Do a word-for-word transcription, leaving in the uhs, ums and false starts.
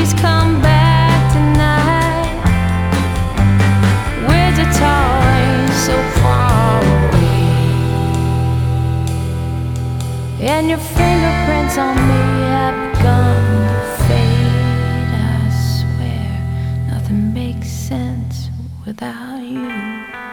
Please come back tonight. We're the toys so far away, and your fingerprints on me have begun to fade. I swear nothing makes sense without you.